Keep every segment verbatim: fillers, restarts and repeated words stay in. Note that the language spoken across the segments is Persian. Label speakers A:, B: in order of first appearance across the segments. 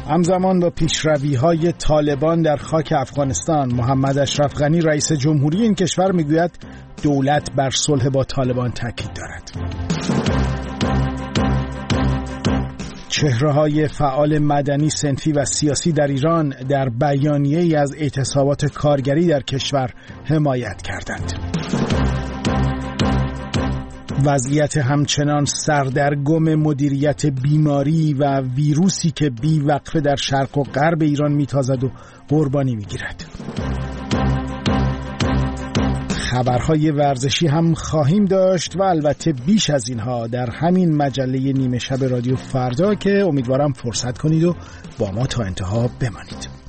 A: همزمان با پیشروی‌های طالبان در خاک افغانستان، محمد اشرف غنی رئیس جمهوری این کشور میگوید دولت بر صلح با طالبان تاکید دارد. چهره‌های فعال مدنی، صنفی و سیاسی در ایران در بیانیه‌ای از اعتصابات کارگری در کشور حمایت کردند. وضعیت همچنان سردرگم مدیریت بیماری و ویروسی که بی وقفه در شرق و غرب ایران میتازد و قربانی میگیرد. خبرهای ورزشی هم خواهیم داشت و البته بیش از اینها در همین مجله نیمه شب رادیو فردا که امیدوارم فرصت کنید و با ما تا انتها بمانید.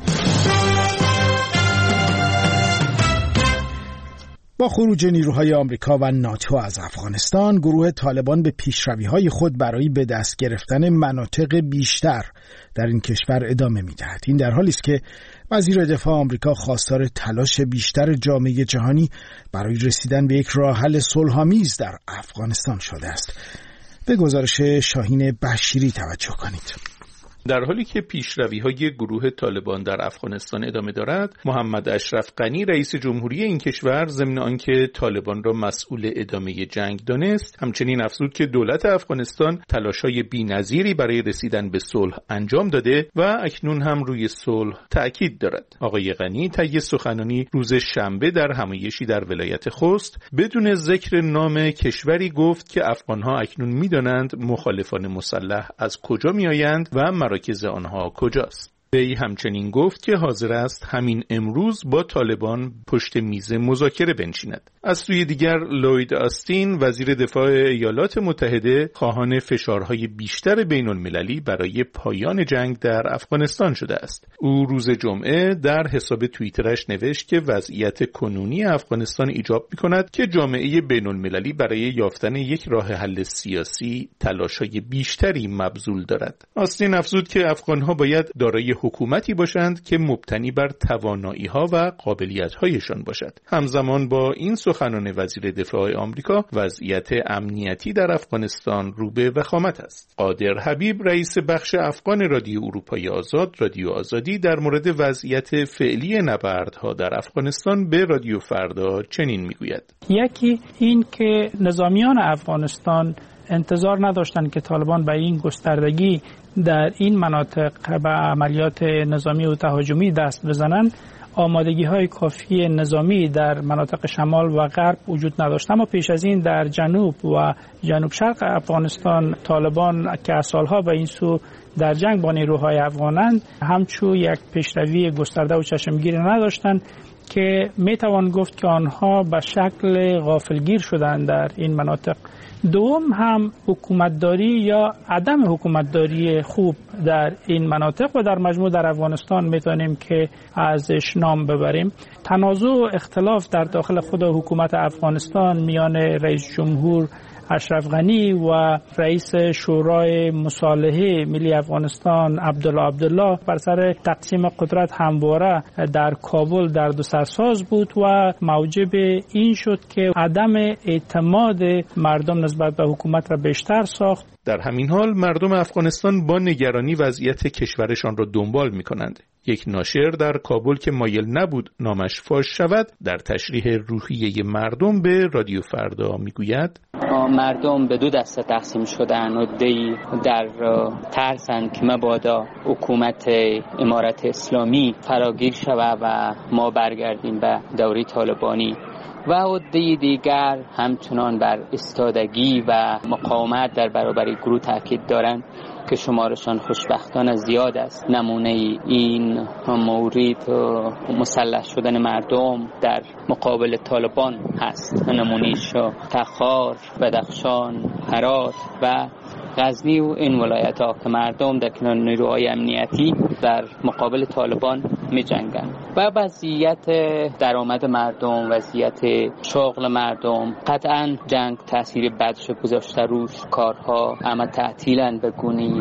A: با خروج نیروهای آمریکا و ناتو از افغانستان، گروه طالبان به پیشروی‌های خود برای به دست گرفتن مناطق بیشتر در این کشور ادامه می‌دهد. این در حالی است که وزیر دفاع آمریکا خواستار تلاش بیشتر جامعه جهانی برای رسیدن به یک راه حل صلح‌آمیز در افغانستان شده است. به گزارش شاهین بشیری توجه کنید.
B: در حالی که پیشروی‌های گروه طالبان در افغانستان ادامه دارد، محمد اشرف غنی رئیس جمهوری این کشور ضمن آنکه طالبان را مسئول ادامه جنگ دانست، همچنین افزود که دولت افغانستان تلاش‌های بی‌نظیری برای رسیدن به صلح انجام داده و اکنون هم روی صلح تأکید دارد. آقای غنی طی سخنرانی روز شنبه در همایشی در ولایت خوست بدون ذکر نام کشوری گفت که افغان‌ها اکنون می‌دانند مخالفان مسلح از کجا می‌آیند و مراکز آنها کجاست. وی همچنین گفت که حاضر است همین امروز با طالبان پشت میز مذاکره بنشیند. از سوی دیگر لوید آستین وزیر دفاع ایالات متحده خواهان فشارهای بیشتر بین المللی برای پایان جنگ در افغانستان شده است. او روز جمعه در حساب توییترش نوشت که وضعیت کنونی افغانستان ایجاب می‌کند که جامعه بین المللی برای یافتن یک راه حل سیاسی تلاش‌های بیشتری مبذول دارد. آستین افزود که افغان‌ها باید دارای حکومتی باشند که مبتنی بر توانایی‌ها و قابلیت‌هایشان باشد. همزمان با این سخنان وزیر دفاع آمریکا، وضعیت امنیتی در افغانستان رو به وخامت است. قادر حبیب رئیس بخش افغان رادیو اروپای آزاد، رادیو آزادی، در مورد وضعیت فعلی نبردها در افغانستان به رادیو فردا چنین میگوید:
C: یکی این که نظامیان افغانستان انتظار نداشتند که طالبان به این گستردگی در این مناطق به عملیات نظامی و تهاجمی دست بزنند. آمادگی های کافی نظامی در مناطق شمال و غرب وجود نداشت، اما پیش از این در جنوب و جنوب شرق افغانستان طالبان که از سالها به این سو در جنگ با نیروهای افغانند همچون یک پیشروی گسترده و چشمگیری نداشتند که میتوان گفت که آنها به شکل غافلگیر شدند در این مناطق. دوم هم حکومتداری یا عدم حکومتداری خوب در این مناطق و در مجموع در افغانستان میتونیم که ازش نام ببریم. تنازع و اختلاف در داخل خود حکومت افغانستان میان رئیس جمهور اشرف غنی و رئیس شورای مصالحه ملی افغانستان عبدالله عبدالله بر سر تقسیم قدرت همواره در کابل در دو سرساز بود و موجب این شد که عدم اعتماد مردم نسبت به حکومت را بیشتر ساخت.
B: در همین حال مردم افغانستان با نگرانی وضعیت کشورشان را دنبال می‌کنند. یک ناشر در کابل که مایل نبود نامش فاش شود، در تشریح روحیه مردم به رادیو فردا میگوید:
D: مردم به دو دسته تقسیم شدن و دی در ترسند که مبادا حکومت امارت اسلامی فراگیر شود و ما برگردیم به دوره طالبانی، و عده دیگر همچنان بر ایستادگی و مقاومت در برابر گروه تاکید دارند که شمارشان خوشبختانه زیاد است. نمونه این مورد مسلح شدن مردم در مقابل طالبان هست. نمونهش تخار، بدخشان، هرات و غزنی و این ولایت ها که مردم در کنار نیروهای امنیتی در مقابل طالبان می جنگن. و وضعیت درآمد مردم، وضعیت شغل مردم، قطعا جنگ تاثیر بدش گذاشته روش. کارها اما تعطیلن بگونی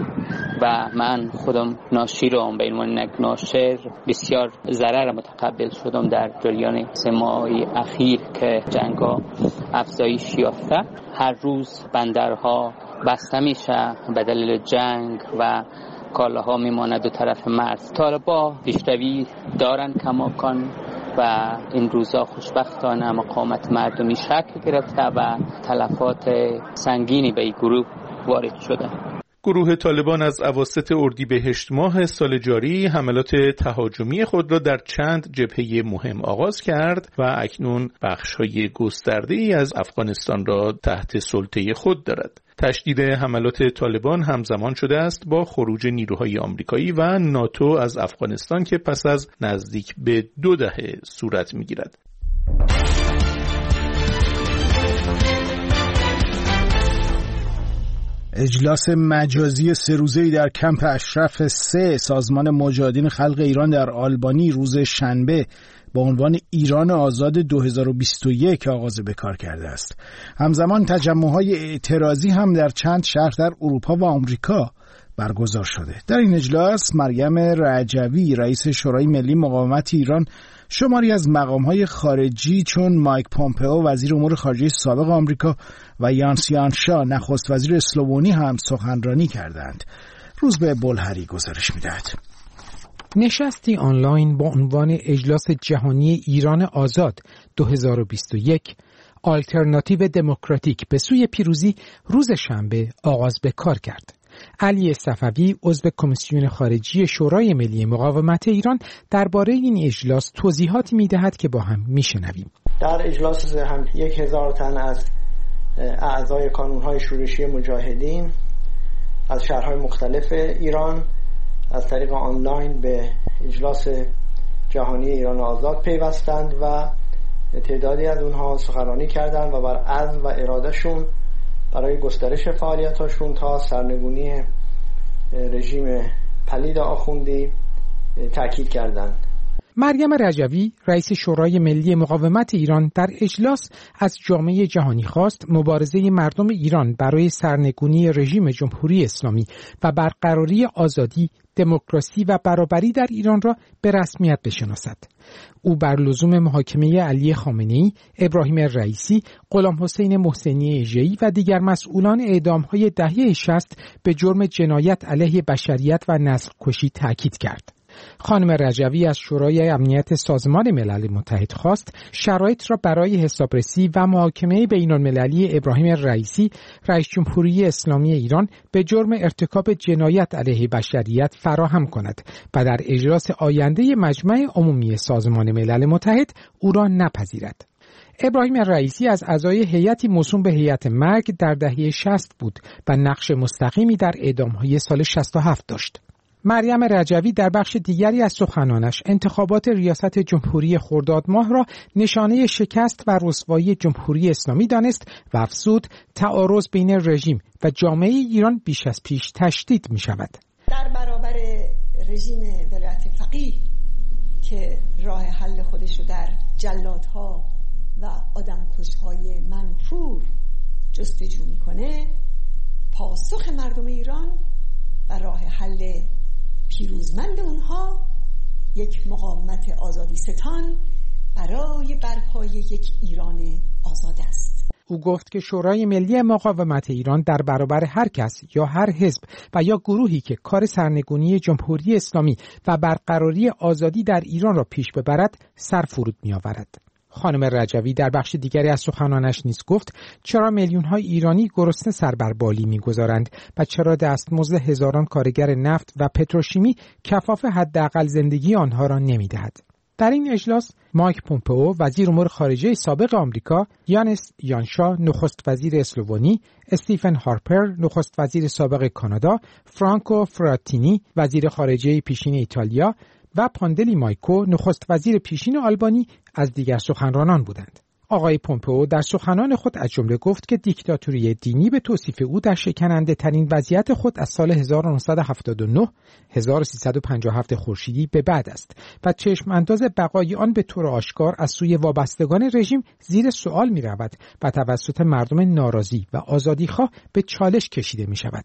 D: و من خودم ناشرم، به عنوان یک ناشر بسیار ضرر متقبل شدم در جریان سه ماه اخیر که جنگا افزایش یافته. هر روز بندرها بسته میشه به دلیل جنگ و کالاها میماند دو طرف مرز. طالبا پیشروی دارن کماکان و این روزا خوشبختانه مقاومت مردمی شکل گرفته و تلفات سنگینی به این گروه وارد شده.
B: گروه طالبان از اواسط اردیبهشت ماه سال جاری حملات تهاجمی خود را در چند جبهه مهم آغاز کرد و اکنون بخش‌های گسترده‌ای از افغانستان را تحت سلطه خود دارد. تشدید حملات طالبان همزمان شده است با خروج نیروهای آمریکایی و ناتو از افغانستان که پس از نزدیک به دو دهه صورت می‌گیرد.
A: اجلاس مجازی سه روزه‌ای در کمپ اشرف سه سازمان مجاهدین خلق ایران در آلبانی روز شنبه با عنوان ایران آزاد دو هزار و بیست و یک آغاز به کار کرده است. همزمان تجمع‌های اعتراضی هم در چند شهر در اروپا و آمریکا برگزار شده. در این اجلاس مریم رجوی رئیس شورای ملی مقاومت ایران شماری از مقام‌های خارجی چون مایک پومپئو وزیر امور خارجه سابق آمریکا و یانس یانشا نخست وزیر اسلوونی هم سخنرانی کردند. روز به بلهری گزارش می‌دهد.
E: نشستی آنلاین با عنوان اجلاس جهانی ایران آزاد دو هزار و بیست و یک آلترناتیو دموکراتیک به سوی پیروزی روز شنبه آغاز به کار کرد. علی صفوی عضو کمیسیون خارجی شورای ملی مقاومت ایران درباره این اجلاس توضیحاتی می‌دهد که با هم می‌شنویم.
F: در اجلاس هم یک هزار تن از اعضای کانون‌های شورشی مجاهدین از شهرهای مختلف ایران از طریق آنلاین به اجلاس جهانی ایران آزاد پیوستند و تعدادی از اونها سخنرانی کردند و بر عزم و ارادهشون برای گسترش فعالیتاشون تا سرنگونی رژیم پلید آخوندی تاکید کردند.
E: مریم رجوی رئیس شورای ملی مقاومت ایران در اجلاس از جامعه جهانی خواست مبارزه مردم ایران برای سرنگونی رژیم جمهوری اسلامی و برقراری آزادی، دموکراسی و برابری در ایران را به رسمیت بشناسد. او بر لزوم محاکمه علی خامنه‌ای، ابراهیم رئیسی، غلام حسین محسنی اژه‌ای و دیگر مسئولان اعدام‌های دهه شصت به جرم جنایت علیه بشریت و نسل کشی تاکید کرد. خانم رجوی از شورای امنیت سازمان ملل متحد خواست شرایط را برای حسابرسی و محاکمه بین‌المللی ابراهیم رئیسی، رئیس جمهوری اسلامی ایران به جرم ارتکاب جنایت علیه بشریت فراهم کند و در اجلاس آینده مجمع عمومی سازمان ملل متحد او را نپذیرد. ابراهیم رئیسی از اعضای هیئتی موسوم به هیئت مرگ در دهه شصت بود و نقش مستقیمی در اعدام‌های سال شصت و هفت داشت. مریم رجوی در بخش دیگری از سخنانش انتخابات ریاست جمهوری خرداد ماه را نشانه شکست و رسوایی جمهوری اسلامی دانست و افزود تعارض بین رژیم و جامعه ایران بیش از پیش تشدید می شود.
G: در برابر رژیم ولایت فقیه که راه حل خودش رو در جلادها و آدمکش‌های منفور جستجو میکنه، پاسخ مردم ایران و راه حل پیروزمند اونها یک مقاومت آزادی ستان برای برپای یک ایران آزاد است.
E: او گفت که شورای ملی مقاومت ایران در برابر هر کس یا هر حزب و یا گروهی که کار سرنگونی جمهوری اسلامی و برقراری آزادی در ایران را پیش ببرد سر فرود می آورد. خانم رجوی در بخش دیگری از سخنانش نیز گفت چرا میلیون‌های ایرانی گرسنه سر بر بالی می‌گذارند و چرا دستمزد هزاران کارگر نفت و پتروشیمی کفاف حداقل زندگی آنها را نمی‌دهد. در این اجلاس مایک پومپئو وزیر امور خارجه سابق آمریکا، یانس یانشا نخست وزیر اسلوونی، استیفن هارپر نخست وزیر سابق کانادا، فرانکو فراتینی وزیر خارجه پیشین ایتالیا و پاندلی مایکو نخست وزیر پیشین آلبانی از دیگر سخنرانان بودند. آقای پومپئو در سخنان خود از جمله گفت که دیکتاتوری دینی به توصیف او در شکننده ترین وضعیت خود از سال هزار و نهصد و هفتاد و نه هزار و سیصد و پنجاه و هفت خورشیدی به بعد است و چشم انداز بقای آن به طور آشکار از سوی وابستگان رژیم زیر سوال می رود و توسط مردم ناراضی و آزادیخواه به چالش کشیده می شود.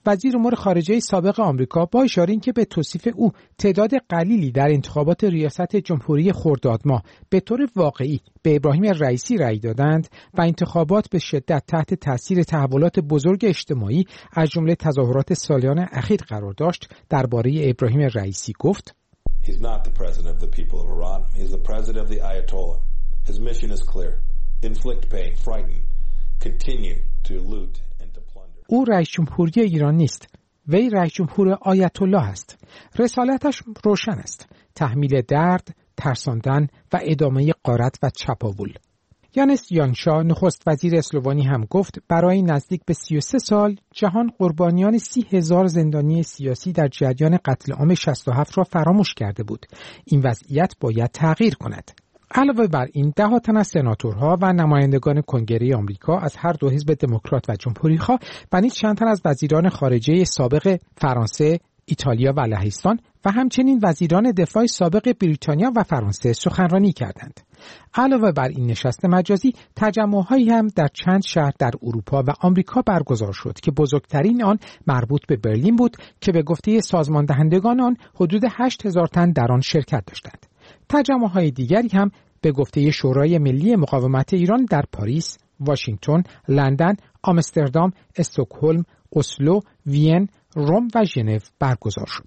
E: وزیر امور خارجه سابق آمریکا با اشاره اینکه به توصیف او تعداد قلیلی در انتخابات ریاست جمهوری خرداد ماه به طور واقعی به ابراهیم رئیسی رأی دادند و انتخابات به شدت تحت تاثیر تحولات بزرگ اجتماعی از جمله تظاهرات سالیان اخیر قرار داشت، درباره ابراهیم رئیسی گفت:
H: He's not the president of the people of Iran. He's the president of the Ayatollah. His mission is clear. Inflict pain, frighten, continue to loot and to plunder.
E: او رئیس جمهوری ایران نیست. وی رئیس جمهور آیت الله است. رسالتش روشن است: تحمیل درد، ترساندن و ادامه غارت و چپاول. یانس یانشا نخست وزیر اسلوونی هم گفت برای نزدیک به سی و سه سال جهان قربانیان سی هزار زندانی سیاسی در جریان قتل عام شصت و هفت را فراموش کرده بود. این وضعیت باید تغییر کند. علاوه بر این، ده ها تن از سناتورها و نمایندگان کنگره آمریکا از هر دو حزب دموکرات و جمهوری‌خواه و نیز چند تن از وزیران خارجه سابق فرانسه، ایتالیا و لهستان و همچنین وزیران دفاع سابق بریتانیا و فرانسه سخنرانی کردند. علاوه بر این نشست مجازی، تجمع‌هایی هم در چند شهر در اروپا و آمریکا برگزار شد که بزرگترین آن مربوط به برلین بود که به گفته سازمان دهندگان آن حدود هشت هزار تن در آن شرکت داشتند. تجمع‌های دیگری هم به گفته شورای ملی مقاومت ایران در پاریس، واشنگتن، لندن، آمستردام، استکهلم، اسلو، وین، روم و ژنو برگزار شد.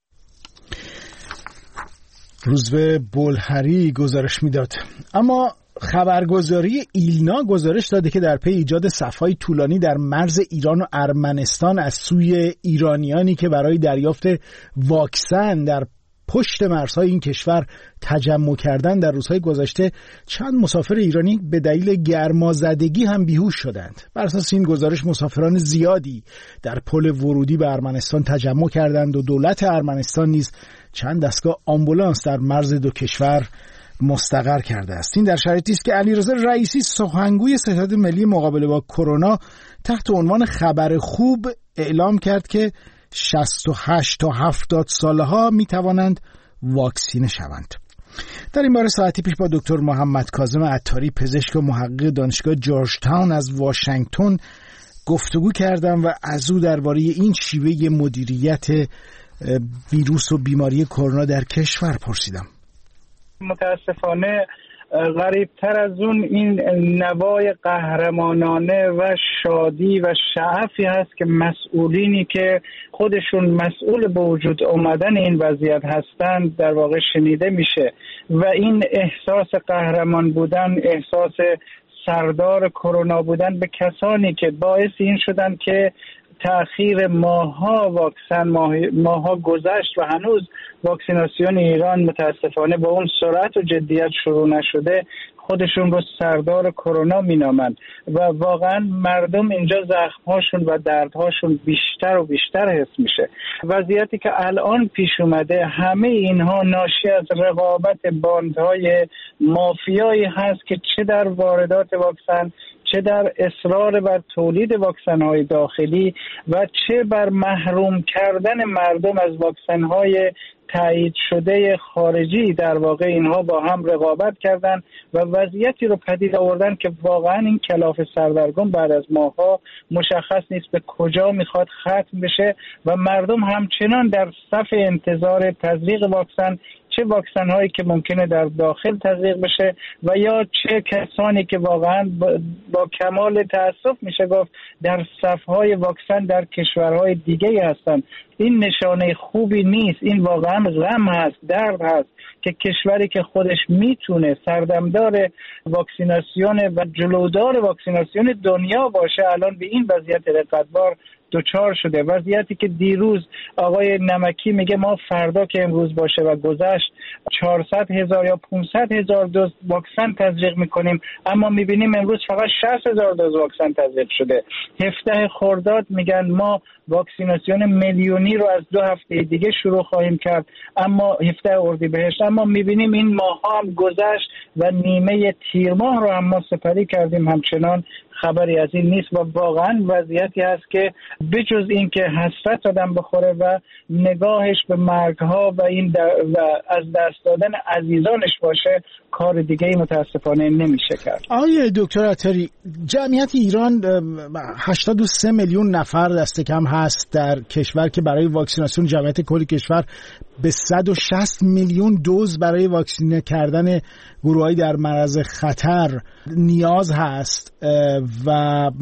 A: روزبه بولهری گزارش میداد. اما خبرگزاری ایلنا گزارش داده که در پی ایجاد صف‌های طولانی در مرز ایران و ارمنستان از سوی ایرانیانی که برای دریافت واکسن در پشت مرزهای این کشور تجمع کردن در روزهای گذشته، چند مسافر ایرانی به دلیل گرمازدگی هم بیهوش شدند. بر اساس این گزارش مسافران زیادی در پل ورودی به ارمنستان تجمع کردند و دولت ارمنستان نیز چند دستگاه آمبولانس در مرز دو کشور مستقر کرده است. این در شرایطی است که علیرضا رئیسی سخنگوی ستاد ملی مقابله با کرونا تحت عنوان خبر خوب اعلام کرد که شصت و هشت تا هفتاد ساله ها می توانند واکسینه شوند. در این باره ساعتی پیش با دکتر محمد کاظم عطاری، پزشک و محقق دانشگاه جورج تاون از واشنگتن گفتگو کردم و از او درباره این شیوه مدیریت ویروس و بیماری کرونا در کشور پرسیدم.
C: متاسفانه غریبتر از اون این نوای قهرمانانه و شادی و شعفی هست که مسئولینی که خودشون مسئول به وجود آمدن این وضعیت هستند در واقع شنیده میشه و این احساس قهرمان بودن، احساس سردار کرونا بودن به کسانی که باعث این شدن که تأخیر ماها واکسن ماه... ماها گذشت و هنوز واکسیناسیون ایران متاسفانه با اون سرعت و جدیت شروع نشده، خودشون رو سردار کرونا مینامند و واقعا مردم اینجا زخم‌هاشون و دردهاشون بیشتر و بیشتر حس میشه. وضعیتی که الان پیش اومده همه اینها ناشی از رقابت باندهای مافیایی هست که چه در واردات واکسن، چه در اصرار بر تولید واکسن‌های داخلی و چه بر محروم کردن مردم از واکسن‌های تایید شده خارجی. در واقع اینها با هم رقابت کردن و وضعیتی رو پدید آوردن که واقعا این کلاف سردرگم بعد از ماها مشخص نیست به کجا میخواد ختم بشه و مردم همچنان در صف انتظار تزریق واکسن، چه واکسن هایی که ممکنه در داخل تزریق بشه و یا چه کسانی که واقعا با, با کمال تأسف میشه گفت در صفهای واکسن در کشورهای دیگه هستن. این نشانه خوبی نیست. این واقعا غم هست، درد هست که کشوری که خودش میتونه سردمدار واکسیناسیون و جلودار واکسیناسیون دنیا باشه الان به این وضعیت رقتبار دوچار شده. وضعیتی که دیروز آقای نمکی میگه ما فردا که امروز باشه و گذشت چهارصد هزار یا پانصد هزار دوز واکسن تزریق میکنیم، اما میبینیم امروز فقط شصت هزار دوز واکسن تزریق شده. هفده خرداد میگن ما واکسیناسیون میلیونی رو از دو هفته دیگه شروع خواهیم کرد، اما هفده اردیبهشت، اما میبینیم این ماه هم گذشت و نیمه تیر ماه رو هم ما سپری کردیم، همچنان خبری از این نیست و واقعا وضعیتی هست که بجز این که حسرت آدم بخوره و نگاهش به مرگها و این در و از دست دادن عزیزانش باشه کار دیگه ای متاسفانه نمیشه کرد.
A: آقای دکتر عطاری، جمعیت ایران هشتاد و سه میلیون نفر دست کم هست در کشور که برای واکسیناسیون جمعیت کل کشور به صد و شصت میلیون دوز برای واکسینه کردن گروه‌های در معرض خطر نیاز هست و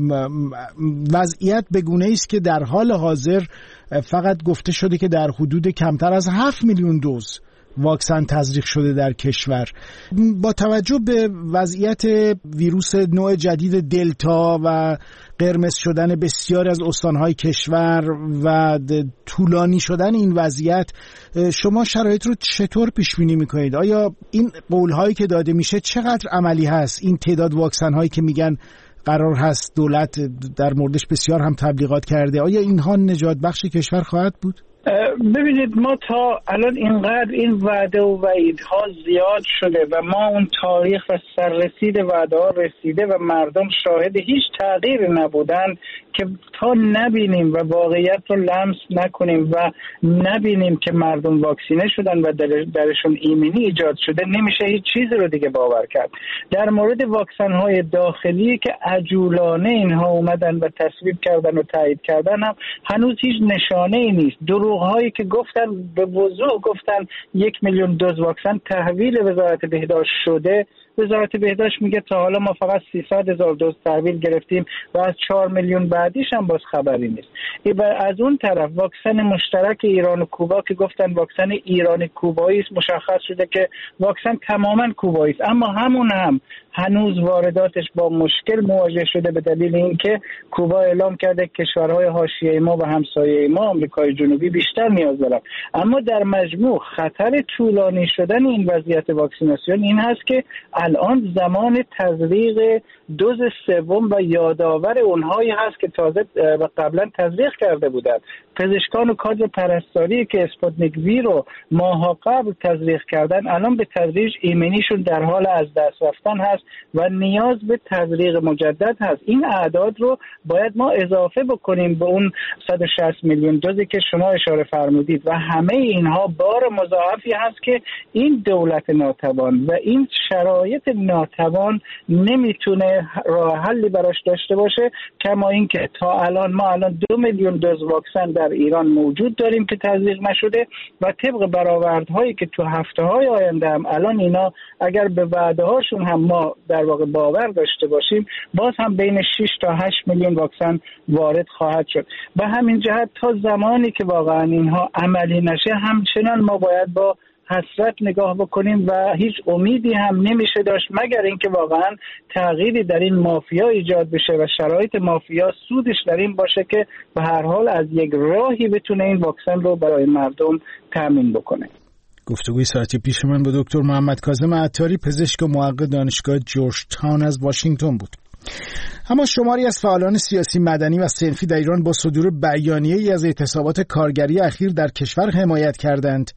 A: وضعیت به گونه‌ای است که در حال حاضر فقط گفته شده که در حدود کمتر از هفت میلیون دوز واکسن تزریق شده در کشور. با توجه به وضعیت ویروس نوع جدید دلتا و قرمز شدن بسیاری از استانهای کشور و طولانی شدن این وضعیت، شما شرایط رو چطور پیش بینی میکنید؟ آیا این قولهایی که داده میشه چقدر عملی هست؟ این تعداد واکسن هایی که میگن قرار هست دولت در موردش بسیار هم تبلیغات کرده، آیا اینها نجات بخش کشور خواهد بود؟
C: ببینید، ما تا الان اینقدر این وعده و وعیدها زیاد شده و ما اون تاریخ و سررسید وعده ها رسیده و مردم شاهد هیچ تغییری نبودن که تا نبینیم و واقعیت رو لمس نکنیم و نبینیم که مردم واکسینه شدن و درشون ایمنی ایجاد شده، نمیشه هیچ چیزی رو دیگه باور کرد. در مورد واکسن های داخلی که عجولانه اینها اومدن و تصویب کردن و تایید کردن هم هنوز هیچ نشانه ای نیست. دروغ هایی که گفتن به وضوح گفتن یک میلیون دوز واکسن تحویل وزارت بهداشت شده. وزارت بهداشت میگه تا حالا ما فقط سیصد هزار دوز تحویل گرفتیم و از چهار میلیون بعدیش هم باز خبری نیست. و از اون طرف واکسن مشترک ایران و کوبا که گفتن واکسن ایرانی کوبایی است، مشخص شده که واکسن تماما کوبایی است، اما همون هم هنوز وارداتش با مشکل مواجه شده به دلیل اینکه کوبا اعلام کرده کشورهای حاشیه ما و همسایه ما آمریکای جنوبی بیشتر نیاز دارن. اما در مجموع خطر طولانی شدن این وضعیت واکسیناسیون این هست که الان زمان تزریق دوز سوم و یادآور اونهایی هست که تازه و قبلا تزریق کرده بودند. پزشکان و کادر پرستاری که اسپوتنیک وی رو ماها قبل تزریق کردن الان به تدریج ایمنیشون در حال از دست رفتن هست و نیاز به تزریق مجدد هست. این اعداد رو باید ما اضافه بکنیم به اون صد و شصت میلیون دوزی که شما اشاره فرمودید و همه اینها بار مضاعفی هست که این دولت ناتوان و این شرایط ناتوان نمیتونه راه حلی براش داشته باشه، کما اینکه تا الان ما الان دو میلیون دوز واکسن در ایران موجود داریم که تزریق نشده و طبق برآوردهایی که تو هفته‌های آینده هم الان اینا اگر به وعده‌هاشون هم ما در واقع باور داشته باشیم باز هم بین شش تا هشت میلیون واکسن وارد خواهد شد. به همین جهت تا زمانی که واقعا اینها عملی نشه همچنان ما باید با حسرت نگاه بکنیم و هیچ امیدی هم نمیشه داشت مگر اینکه واقعا تغییری در این مافیا ایجاد بشه و شرایط مافیا سودش در این باشه که به هر حال از یک راهی بتونه این واکسن رو برای مردم تامین بکنه.
A: گفتگوی ساعتی پیش من با دکتر محمد کاظم عطاری، پزشک و محقق دانشگاه جورج تاون از واشنگتن بود. اما شماری از فعالان سیاسی، مدنی و صنفی در ایران با صدور بیانیه‌ای از اعتصابات کارگری اخیر در کشور حمایت کردند.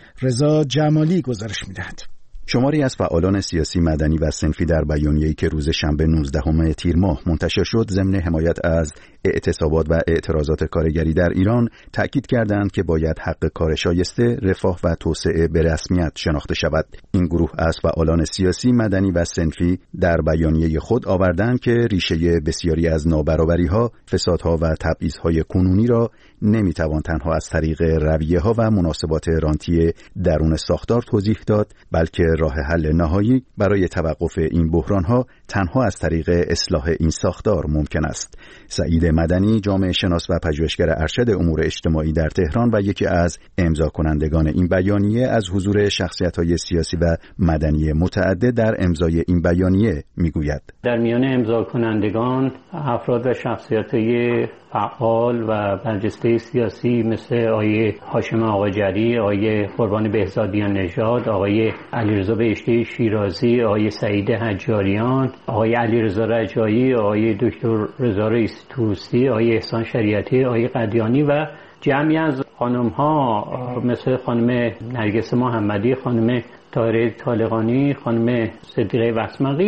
A: رضا جمالی گزارش می‌دهد.
I: شماری از فعالان سیاسی، مدنی و صنفی در بیانیه‌ای که روز شنبه نوزدهم تیر ماه منتشر شد ضمن حمایت از اعتصابات و اعتراضات کارگری در ایران تأکید کردند که باید حق کار شایسته، رفاه و توسعه به رسمیت شناخته شود. این گروه از فعالان سیاسی، مدنی و صنفی در بیانیه خود آوردند که ریشه بسیاری از نابرابری‌ها، فسادها و تبعیض‌های کنونی را نمی‌توان تنها از طریق رویه‌ها و مناسبات رانتی درون ساختار توضیح داد، بلکه راه حل نهایی برای توقف این بحران‌ها تنها از طریق اصلاح این ساختار ممکن است. سعید مدنی، جامعه شناس و پژوهشگر ارشد امور اجتماعی در تهران و یکی از امضا کنندگان این بیانیه، از حضور شخصیت‌های سیاسی و مدنی متعدد در امضای این بیانیه میگوید.
J: در میان امضا کنندگان افراد و شخصیت‌های فعال و برجسته سیاسی مثل آقای هاشم آقاجری، آقای قربان بهزادیان نژاد، آقای علیرضا بهشتی شیرازی، آقای سعید حجاریان، آقای علیرضا رجایی، آقای دکتر رضا رئیس توسی، آقای احسان شریعتی، آقای قدیانی و جمعی از خانم‌ها مثل خانم نرگس محمدی، خانم طاهره طالقانی، خانم صدیقه وسمقی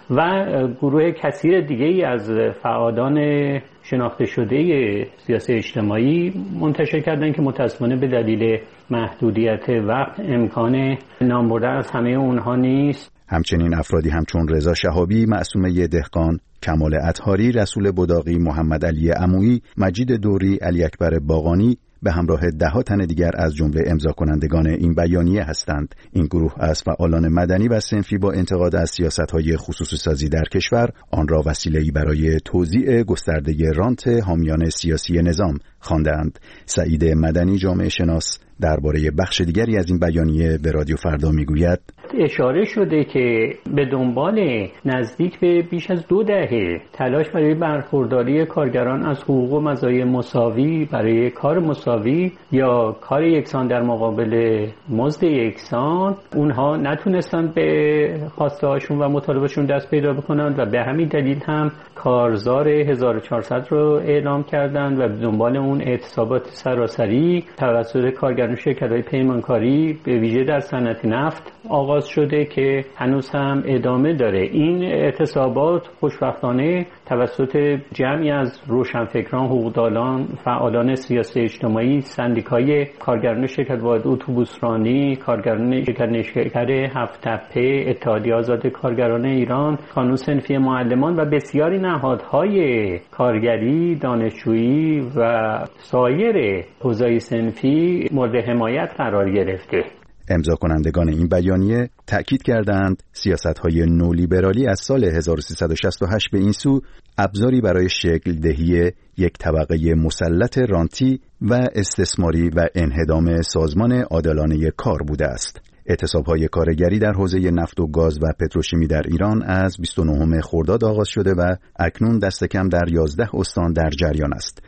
J: و گروه کثیر دیگه ای از فعالان شناخته شده سیاسی اجتماعی منتشر کردن که متأسفانه به دلیل محدودیت وقت امکان نام بردن از همه اونها نیست.
I: همچنین افرادی همچون رضا شهابی، معصومه دهقان، کمال اطهاری، رسول بداقی، محمد علی عمویی، مجید دوری، علی اکبر باقانی به همراه ده‌ها تن دیگر از جمله امضا کنندگان این بیانیه هستند. این گروه از فعالان مدنی و صنفی با انتقاد از سیاست‌های خصوصی سازی در کشور آن را وسیله‌ای برای توزیع گسترده رانت حامیان سیاسی نظام خواندند. سعید مدنی، جامعه شناس، درباره بخش دیگری از این بیانیه به رادیو فردا میگوید:
J: اشاره شده که به دنبال نزدیک به بیش از دو دهه تلاش برای برخورداری کارگران از حقوق و مزایای مساوی برای کار مساوی یا کار یکسان در مقابل مزد یکسان، اونها نتونستن به خواسته هاشون و مطالبهشون دست پیدا بکنند و به همین دلیل هم کارزار هزار و چهارصد رو اعلام کردند و به دنبال اون اعتصابات سراسری توسط کارگران شرکت‌های پیمانکاری به ویژه در صنعت نفت آغاز شده که هنوز هم ادامه داره. این اعتصابات خوشبختانه توسط جمعی از روشنفکران، حقوقدانان، فعالان سیاسی اجتماعی، سندیکای کارگران شرکت واحد اتوبوسرانی، کارگران شرکت نشکر هفت تپه، اتحادیه آزاد کارگران ایران، کانون صنفی معلمان و بسیاری نهادهای کارگری، دانشجویی و سایر حوزه‌های صنفی مورد حمایت قرار گرفته.
I: امضا کنندگان این بیانیه تأکید کردند سیاست‌های نولیبرالی از سال هزار و سیصد و شصت و هشت به این سو ابزاری برای شکل دهی یک طبقه مسلط رانتی و استثماری و انهدام سازمان عادلانه کار بوده است. اعتصاب‌های کارگری در حوزه نفت و گاز و پتروشیمی در ایران از بیست و نهم خرداد آغاز شده و اکنون دست کم در یازده استان در جریان است.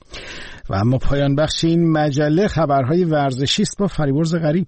A: و اما پایان بخش این مجله خبرهای ورزشی است با فریبرز غریب.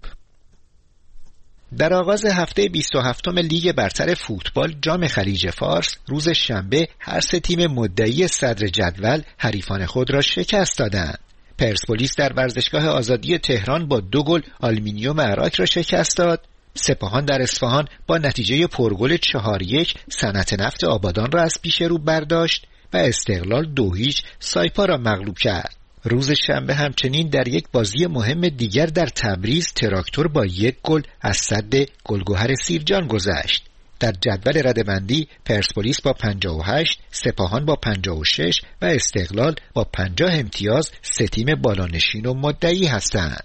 K: در آغاز هفته بیست و هفتم لیگ برتر فوتبال جام خلیج فارس روز شنبه هر سه تیم مدعی صدر جدول حریفان خود را شکست دادند. پرسپولیس در ورزشگاه آزادی تهران با دو گل آلومینیوم عراق را شکست داد. سپاهان در اصفهان با نتیجه پرگل چهار یک صنعت نفت آبادان را از پیش رو برداشت و استقلال دو هیچ سایپا را مغلوب کرد. روز شنبه همچنین در یک بازی مهم دیگر در تبریز تراکتور با یک گل از سد گلگهر سیرجان گذشت. در جدول رده‌بندی پرسپولیس با پنجاه و هشت، سپاهان با پنجاه و شش و استقلال با پنجاه امتیاز سه تیم بالانشین و مدعی هستند.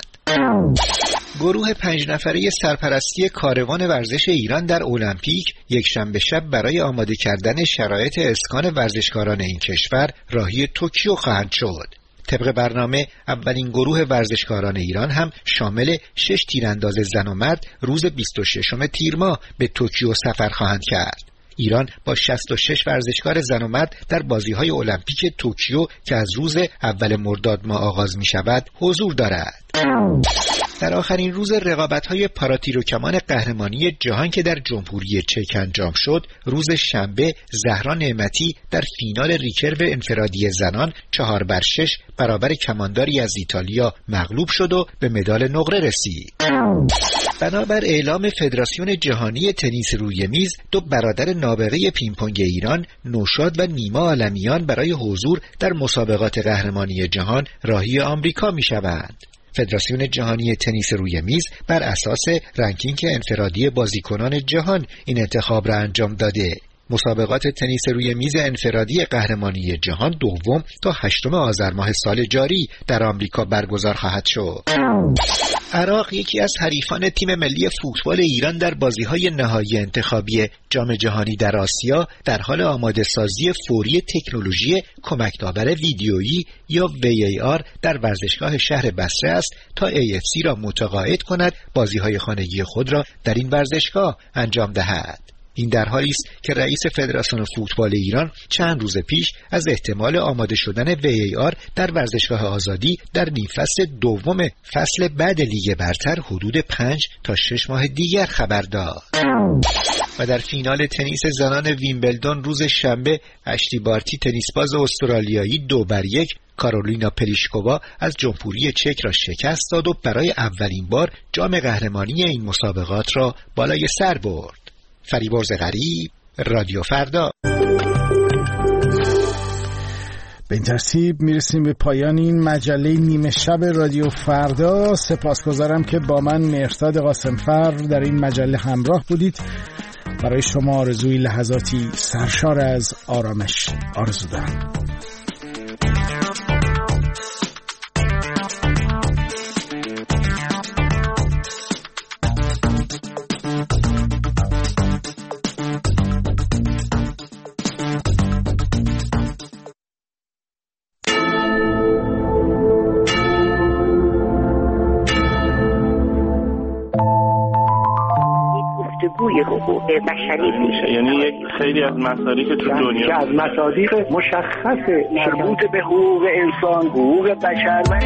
K: گروه پنج نفره سرپرستی کاروان ورزش ایران در المپیک یک شنبه شب برای آماده کردن شرایط اسکان ورزشکاران این کشور راهی توکیو خواهند شد. طبق برنامه اولین گروه ورزشکاران ایران هم شامل شش تیرانداز زن و مرد روز بیست و ششم تیر ماه به توکیو سفر خواهند کرد. ایران با شصت و شش ورزشکار زن و مرد در بازی‌های المپیک توکیو که از روز اول مرداد ماه آغاز می شود حضور دارد. در آخرین روز رقابت‌های پاراتیر و کمان قهرمانی جهان که در جمهوری چک انجام شد، روز شنبه زهرا نعمتی در فینال ریکرو انفرادی زنان چهار بر شش برابر کمانداری از ایتالیا مغلوب شد و به مدال نقره رسید. بنابر اعلام فدراسیون جهانی تنیس روی میز، دو برادر نابغه پینگ-پونگ ایران، نوشاد و نیما عالمیان برای حضور در مسابقات قهرمانی جهان راهی آمریکا می‌شوند. فدراسیون جهانی تنیس روی میز بر اساس رنکینگ انفرادی بازیکنان جهان این انتخاب را انجام داده. مسابقات تنیس روی میز انفرادی قهرمانی جهان دوم تا هشتم آذر ماه سال جاری در آمریکا برگزار خواهد شد. عراق یکی از حریفان تیم ملی فوتبال ایران در بازی‌های نهایی انتخابی جام جهانی در آسیا در حال آماده سازی فوری تکنولوژی کمک داور ویدیویی یا وی ای آر در ورزشگاه شهر بصره است تا ای اف سی را متقاعد کند بازی‌های خانگی خود را در این ورزشگاه انجام دهد. این در حالی است که رئیس فدراسیون فوتبال ایران چند روز پیش از احتمال آماده شدن وی ای آر در ورزشگاه آزادی در نیم فصل دوم فصل بعد لیگ برتر حدود پنج تا شش ماه دیگر خبر داد. و در فینال تنیس زنان ویمبلدون روز شنبه اشلی بارتی تنیسباز استرالیایی دو بر یک کارولینا پلیشکووا از جمهوری چک را شکست داد و برای اولین بار جام قهرمانی این مسابقات را بالای سر برد. فریبرز غریب، رادیو فردا.
A: به این ترتیب میرسیم به پایان این مجله نیمه شب رادیو فردا. سپاسگزارم که با من مهرداد قاسمفر در این مجله همراه بودید. برای شما آرزوی لحظاتی سرشار از آرامش آرزو دارم.
L: حقوق بشری میشه،
M: یعنی یک خیلی از مصادیق تو دنیا
L: که از مصادیق مشخص مربوط به حقوق انسان، حقوق بشر و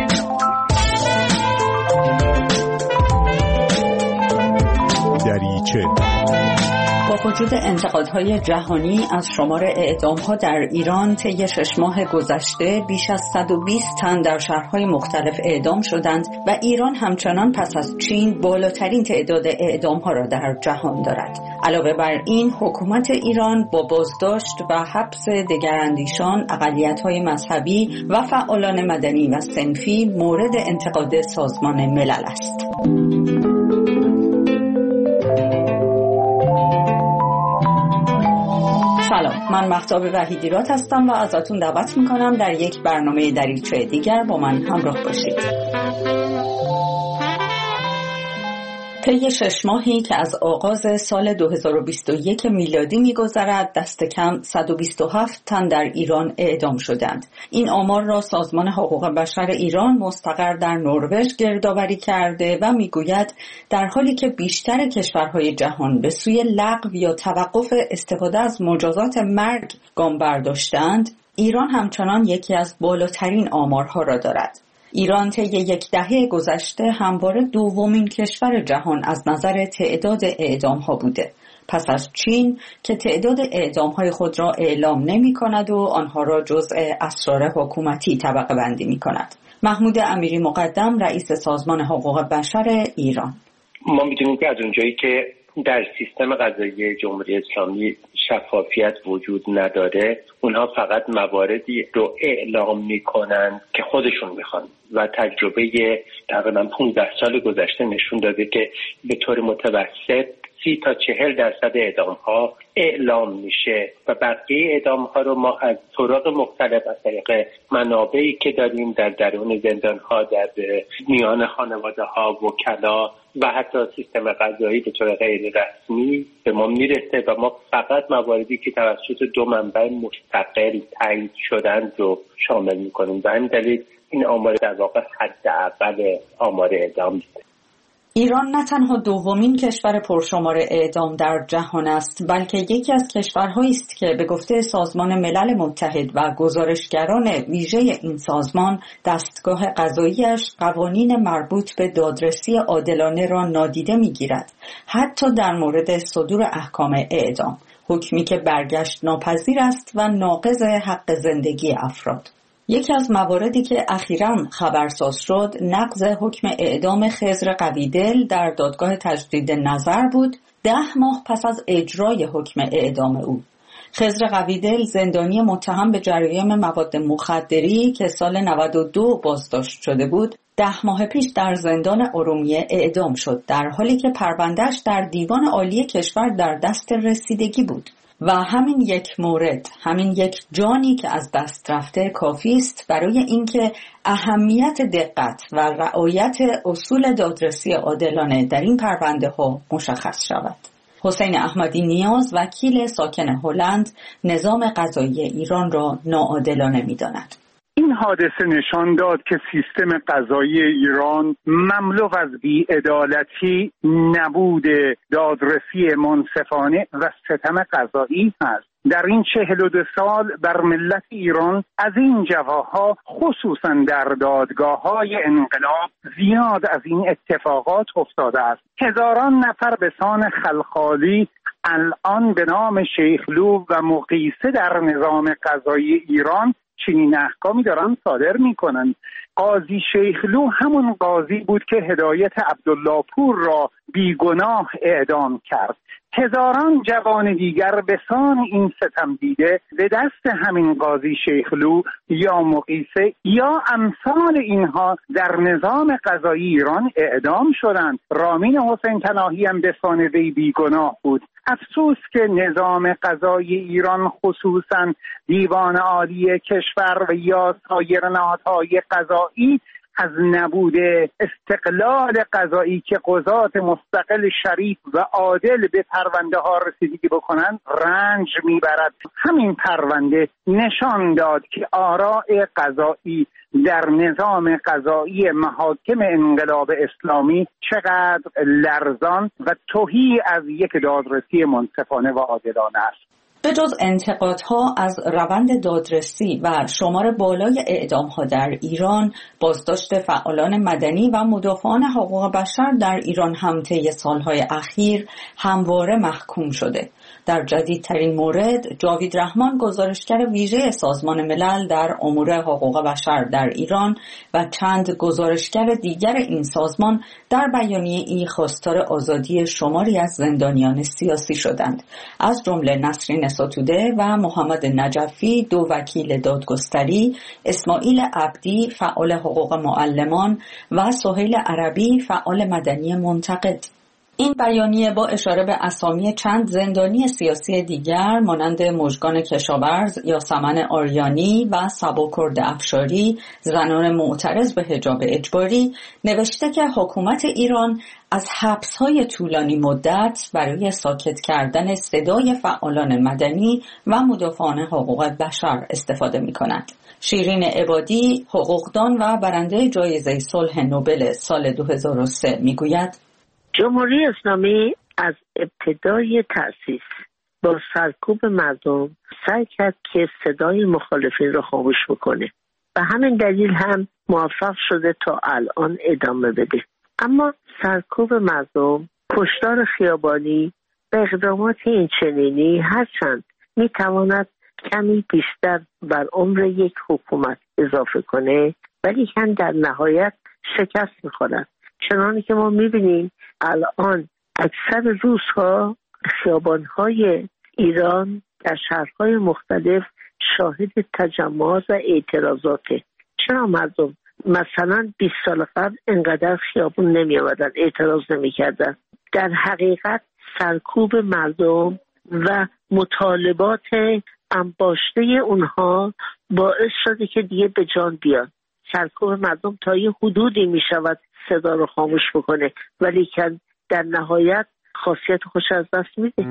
N: دریچه. با وجود انتقادهای جهانی از شمار اعدام‌ها در ایران طی شش ماه گذشته بیش از صد و بیست تن در شهرهای مختلف اعدام شدند و ایران همچنان پس از چین بالاترین تعداد اعدام‌ها را در جهان دارد. علاوه بر این، حکومت ایران با بازداشت و حبس دگراندیشان، اقلیت‌های مذهبی و فعالان مدنی و صنفی مورد انتقاد سازمان ملل است. سلام، من مهتاب وحیدیرات هستم و ازتون دعوت میکنم در یک برنامه دریچه دیگر با من همراه باشید. طی شش ماهی که از آغاز سال دو هزار و بیست و یک میلادی می‌گذرد، دست کم صد و بیست و هفت تن در ایران اعدام شدند. این آمار را سازمان حقوق بشر ایران مستقر در نروژ گردآوری کرده و میگوید در حالی که بیشتر کشورهای جهان به سوی لغو یا توقف استفاده از مجازات مرگ گام برداشتند، ایران همچنان یکی از بالاترین آمارها را دارد. ایران طی یک دهه گذشته همواره دومین کشور جهان از نظر تعداد اعدام‌ها بوده، پس از چین که تعداد اعدام‌های خود را اعلام نمی‌کند و آنها را جزء اسرار حکومتی طبقه بندی می‌کند. محمود امیری مقدم، رئیس سازمان حقوق بشر ایران:
O: ما می‌دونیم که از اونجایی که در سیستم قضایی جمهوری اسلامی شفافیت وجود نداره، اونها فقط مواردی رو اعلام میکنن که خودشون میخوان و تجربه تقریبا پانزده سال گذشته نشون داده که به طور متوسط سی تا چهل درصد اعدام ها اعلام میشه و بقیه اعدام ها رو ما از طرق مختلف از طریق منابعی که داریم در درون زندان ها، در میان خانواده ها، وکلا و حتی سیستم قضایی به طور غیر رسمی به ما میرسه و ما فقط مواردی که توسط دو منبع مستقل تایید شدن رو شامل میکنیم و همین دلیل این آمار در واقع حداقل آمار اعدام میده.
N: ایران نه تنها دومین کشور پرشمار اعدام در جهان است، بلکه یکی از کشورهایی است که به گفته سازمان ملل متحد و گزارشگران ویژه این سازمان، دستگاه قضاییش قوانین مربوط به دادرسی عادلانه را نادیده می‌گیرد، حتی در مورد صدور احکام اعدام، حکمی که برگشت ناپذیر است و ناقض حق زندگی افراد. یکی از مواردی که اخیراً خبرساز شد، نقض حکم اعدام خضر قویدل در دادگاه تجدید نظر بود، ده ماه پس از اجرای حکم اعدام او. خضر قویدل زندانی متهم به جرایم مواد مخدری که سال نود و دو بازداشت شده بود، ده ماه پیش در زندان ارومیه اعدام شد، در حالی که پروندهش در دیوان عالی کشور در دست رسیدگی بود. و همین یک مورد، همین یک جانی که از دست رفته کافی است برای اینکه اهمیت دقت و رعایت اصول دادرسی عادلانه در این پرونده ها مشخص شود. حسین احمدی نیاز، وکیل ساکن هلند، نظام قضایی ایران را ناعادلانه می‌داند.
P: این حادثه نشان داد که سیستم قضایی ایران مملو از بی‌عدالتی، نبود دادرسی منصفانه و ستم قضایی است. در این چهل و دو سال بر ملت ایران از این جواها، خصوصا در دادگاه‌های انقلاب، زیاد از این اتفاقات افتاده است. هزاران نفر به سان خلخالی الان به نام شیخلو و مقیسه در نظام قضایی ایران چنین احکامی دارن صادر میکنن. قاضی شیخلو همون قاضی بود که هدایت عبدالله پور را بیگناه اعدام کرد. هزاران جوان دیگر به سان این ستم دیده به دست همین قاضی شیخلو یا مقیسه یا امثال اینها در نظام قضایی ایران اعدام شدند. رامین حسین پناهی هم به سان وی بیگناه بود. افسوس که نظام قضایی ایران، خصوصا دیوان عالی کشور و یا سایر نهادهای قضایی، از نبود استقلال قضایی که قضات مستقل شریف و عادل به پرونده ها رسیدگی بکنند رنج میبرد. همین پرونده نشان داد که آراء قضایی در نظام قضایی محاکم انقلاب اسلامی چقدر لرزان و تهی از یک دادرسی منصفانه و عادلانه است.
N: به جز انتقادها از روند دادرسی و شمار بالای اعدام‌ها در ایران، بازداشت فعالان مدنی و مدافعان حقوق بشر در ایران هم طی سالهای اخیر همواره محکوم شده. در جدیدترین مورد، جاوید رحمان، گزارشگر ویژه سازمان ملل در امور حقوق بشر در ایران و چند گزارشگر دیگر این سازمان در بیانیه‌ای خواستار آزادی شماری از زندانیان سیاسی شدند، از جمله نسرین ستوده و محمد نجفی، دو وکیل دادگستری، اسماعیل عبدی، فعال حقوق معلمان و سهیل عربی، فعال مدنی منتقد. این بیانیه با اشاره به اسامی چند زندانی سیاسی دیگر مانند مژگان کشاورز، یاسمن آریانی و سباکرد افشاری، زنان معترض به حجاب اجباری، نوشته که حکومت ایران از حبس‌های طولانی مدت برای ساکت کردن صدای فعالان مدنی و مدافعان حقوق بشر استفاده می‌کند. شیرین عبادی، حقوقدان و برنده جایزه صلح نوبل سال دو هزار و سه می‌گوید:
Q: جمهوری اسلامی از ابتدای تأسیس با سرکوب مردم سعی کرد که صدای مخالفین را خاموش بکنه و همین دلیل هم موفق شده تا الان ادامه بده. اما سرکوب مردم، کشتار خیابانی و اقدامات این چنینی هرچند میتواند کمی بیشتر بر عمر یک حکومت اضافه کنه، ولی هم در نهایت شکست میخورد. چنانه که ما میبینیم الان اکثر روزها خیابانهای ایران در شهرهای مختلف شاهد تجمعات و اعتراضاته. چرا مردم مثلا بیست سال قبل انقدر خیابون نمی آمدن، اعتراض نمی کردن؟ در حقیقت سرکوب مردم و مطالبات انباشته اونها باعث شده که دیگه به جان بیان. سرکوب مردم تا یه حدودی می شود صدا رو خاموش بکنه، ولی که در نهایت خاصیت خوش از دست میده.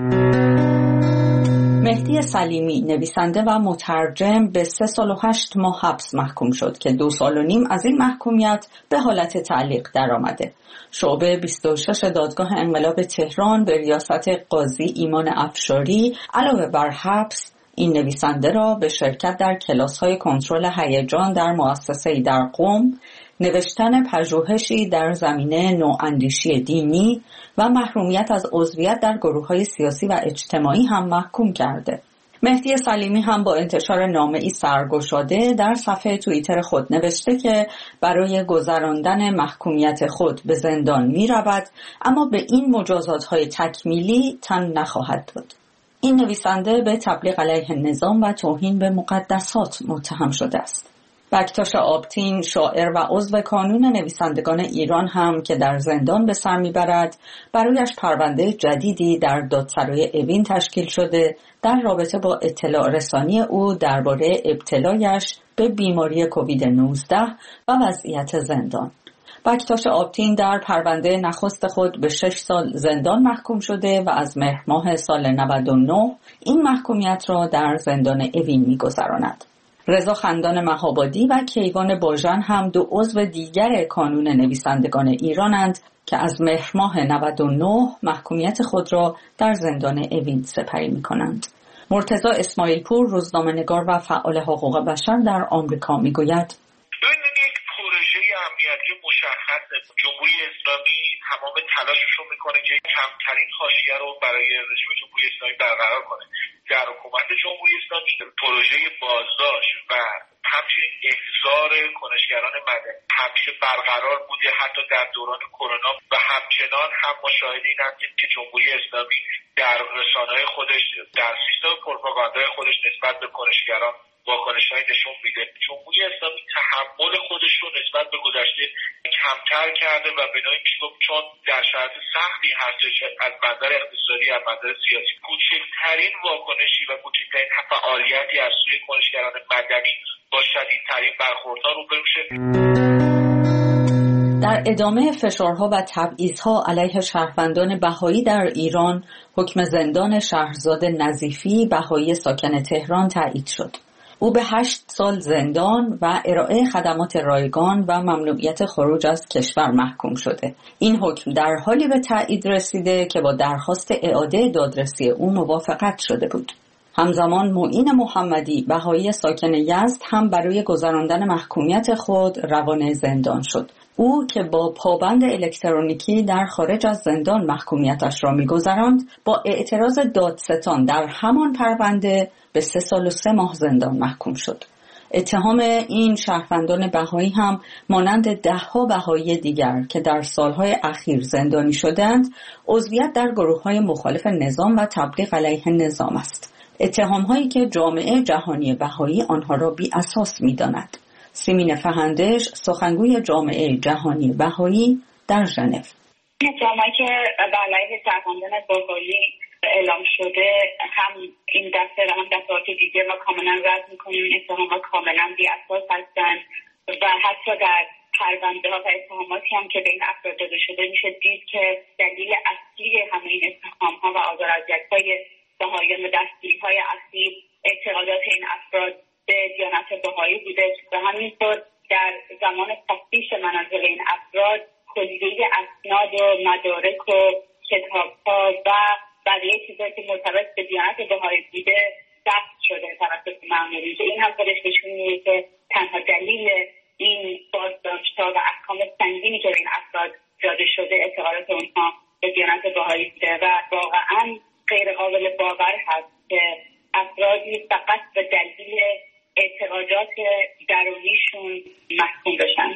N: مهدی سلیمی، نویسنده و مترجم، به سه سال و هشت ماه حبس محکوم شد که دو سال و نیم از این محکومیت به حالت تعلیق درآمده. شعبه بیست و شش دادگاه انقلاب تهران به ریاست قاضی ایمان افشاری علاوه بر حبس این نویسنده را به شرکت در کلاس‌های کنترل هیجان در مؤسسه‌ای در قم، نوشتن پژوهشی در زمینه نواندیشی دینی و محرومیت از عضویت در گروه‌های سیاسی و اجتماعی هم محکوم کرده. مهدی سلیمی هم با انتشار نامه‌ای سرگشاده در صفحه توییتر خود نوشته که برای گذراندن محکومیت خود به زندان می‌رود، اما به این مجازات‌های تکمیلی تن نخواهد داد. این نویسنده به تبلیغ علیه نظام و توهین به مقدسات متهم شده است. بکتاش آبتین، شاعر و عضو کانون نویسندگان ایران هم که در زندان به سر میبرد، برایش پرونده جدیدی در دادسرای اوین تشکیل شده در رابطه با اطلاع رسانی او درباره ابتلایش به بیماری کووید نوزده و وضعیت زندان. بکتاش آبتین در پرونده نخست خود به شش سال زندان محکوم شده و از مهر ماه سال نود و نه این محکومیت را در زندان اوین می‌گذراند. رضا خندان مهابادی و کیوان باژن هم دو عضو دیگر کانون نویسندگان ایرانند که از مهر ماه نود و نه محکومیت خود را در زندان اوین سپری می‌کنند. مرتضی اسماعیل پور، روزنامه‌نگار و فعال حقوق بشر در آمریکا می‌گوید:
R: امنیتی مشخص جمهوری اسلامی تمام تلاشش رو میکنه که کمترین حاشیه رو برای رژیم جمهوری اسلامی برقرار کنه. در حکومت جمهوری اسلامی پروژه بازداشت و همچنین احضار کنشگران مدنی همیشه برقرار بوده حتی در دوران کرونا و همچنان هم مشاهده این هستیم که جمهوری اسلامی در رسانه‌های خودش در سیستم پروپاگاندای خودش نسبت به کنشگران واکنش‌های نشون میده. جمهوری اسلامی تحمل خودش رو نسبت به گذشته کمتر کرده و بنابراین میشه گفت چون در شرایط سختی هستش از منظر اقتصادی از منظر سیاسی کوچکترین واکنشی و کوچکترین فعالیتی از سوی کنشگران مدنی با شدیدترین برخوردها روبرو میشه.
N: در ادامه فشارها و تبعیض‌ها علیه شهروندان بهایی در ایران، حکم زندان شهرزاد نظیفی بهایی ساکن تهران تایید شد. او به هشت سال زندان و ارائه خدمات رایگان و ممنوعیت خروج از کشور محکوم شده. این حکم در حالی به تایید رسیده که با درخواست اعاده دادرسی او موافقت شده بود. همزمان معین محمدی بهایی ساکن یزد هم برای گذراندن محکومیت خود روانه زندان شد. او که با پابند الکترونیکی در خارج از زندان محکومیتش را می‌گذراند، با اعتراض دادستان در همان پرونده به سه سال و سه ماه زندان محکوم شد. اتهام این شهروندان بهایی هم مانند ده‌ها بهایی دیگر که در سالهای اخیر زندانی شدند، عضویت در گروه‌های مخالف نظام و تبلیغ علیه نظام است. اتهام‌هایی که جامعه جهانی بهایی آنها را بی اساس می‌داند. سیمین فهندش، سخنگوی جامعه جهانی بهایی در ژنو:
S: اتهامایی که به علیه شهروندان بهایی اعلام شده هم این دفعه و هم دفعات دیگه ما کاملا رد می‌کنیم. این اتهامات کاملا بی اساس هستند و حتی در پرونده ها و اتهاماتی هم که به این افراد داده شده میشه دید که دلیل اصلی همه این اتهام‌ها و آزار و اذیت‌های بهاییان و دستگیری‌های اصلی اعتقادات این افراد به دیانت بهایی بوده و همینطور در زمان تفتیش منازل این افراد کلیه اسناد و مدارک و کتاب‌ها و بقیه چیزایی که مرتبط به دیانت بهایی بوده ضبط شده توسط مأمورین که این هم خودش نشون میده که تنها دلیل این بازداشت‌ها و احکام سنگینی که به این افراد داده شده اعتقادات اونها به دیانت بهایی بوده و واقعاً غیر قابل باور هست که افرادی فقط به دلیل اعتقادات درونیشون محکوم بشن.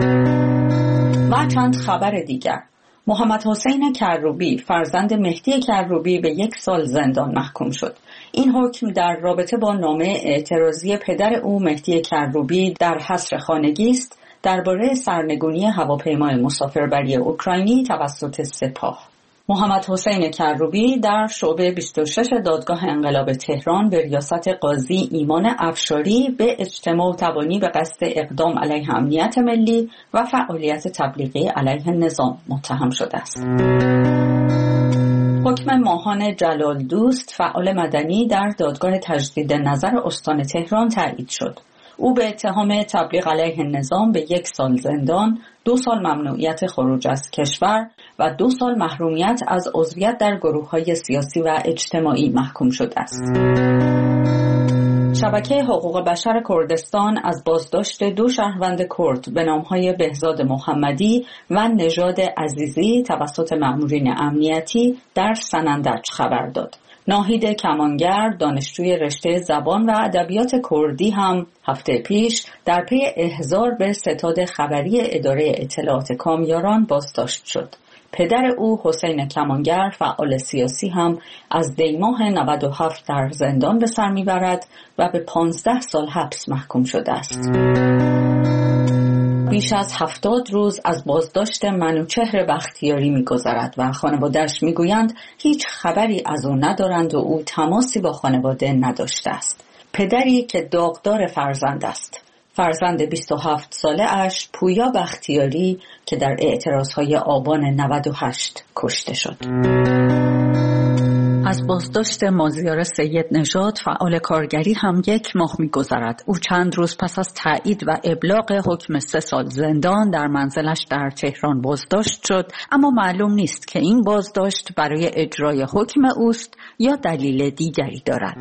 N: و چند خبر دیگر: محمد حسین کروبی فرزند مهدی کروبی به یک سال زندان محکوم شد. این حکم در رابطه با نامه اعتراضی پدر او مهدی کروبی در حصر خانگی است درباره سرنگونی هواپیمای مسافربری اوکراینی توسط سپاه. محمد حسین کروبی در شعبه بیست و شش دادگاه انقلاب تهران به ریاست قاضی ایمان افشاری به اجتماع و تبانی به قصد اقدام علیه امنیت ملی و فعالیت تبلیغی علیه نظام متهم شده است. حکم ماهان جلال دوست فعال مدنی در دادگاه تجدید نظر استان تهران تایید شد. او به اتهام تبلیغ علیه نظام به یک سال زندان، دو سال ممنوعیت خروج از کشور و دو سال محرومیت از عضویت در گروه‌های سیاسی و اجتماعی محکوم شده است. شبکه حقوق بشر کردستان از بازداشت دو شهروند کرد به نام‌های بهزاد محمدی و نژاد عزیزی توسط مأمورین امنیتی در سنندج خبر داد. ناهید کمانگر، دانشجوی رشته زبان و ادبیات کردی، هم هفته پیش در پی احضار به ستاد خبری اداره اطلاعات کامیاران بازداشت شد. پدر او حسین کمانگر، فعال سیاسی، هم از دیماه نود و هفت در زندان به سر میبرد و به پانزده سال حبس محکوم شده است. بیش از هفتاد روز از بازداشت منوچهر بختیاری می‌گذرد و خانواده‌اش می‌گویند هیچ خبری از او ندارند و او تماسی با خانواده نداشته است. پدری که داغدار فرزند است. فرزند بیست و هفت ساله اش پویا بختیاری که در اعتراضهای آبان نود و هشت کشته شد. از بازداشت مازیار سید نژاد فعال کارگری هم یک ماه می‌گذرد. او چند روز پس از تایید و ابلاغ حکم سه سال زندان در منزلش در تهران بازداشت شد، اما معلوم نیست که این بازداشت برای اجرای حکم اوست یا دلیل دیگری دارد.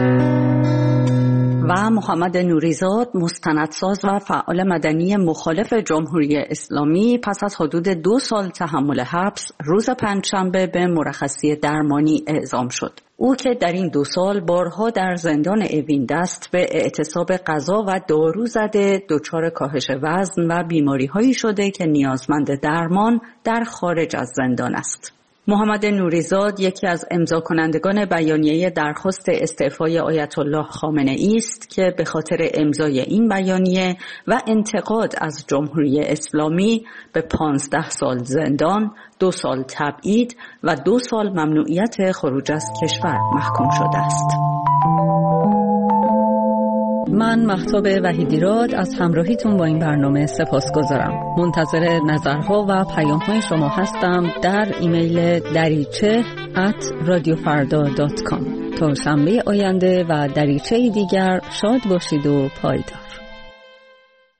N: و محمد نوریزاد، مستندساز و فعال مدنی مخالف جمهوری اسلامی، پس از حدود دو سال تحمل حبس روز پنجشنبه به مرخصی درمانی اعزام شد. او که در این دو سال بارها در زندان اوین دست به اعتصاب غذا و دارو زده، دچار کاهش وزن و بیماری‌هایی شده که نیازمند درمان در خارج از زندان است. محمد نوریزاد یکی از امضا کنندگان بیانیه درخواست استعفای آیت الله خامنه‌ای است که به خاطر امضای این بیانیه و انتقاد از جمهوری اسلامی به پانزده سال زندان، دو سال تبعید و دو سال ممنوعیت خروج از کشور محکوم شده است. من مهتاب وحیدیراد از همراهیتون با این برنامه سپاسگزارم. منتظر نظرها و پیام‌های شما هستم در ایمیل دریچه ات رادیو فردا دات کام. تا شنبه آینده و دریچه دیگر شاد باشید و پایدار.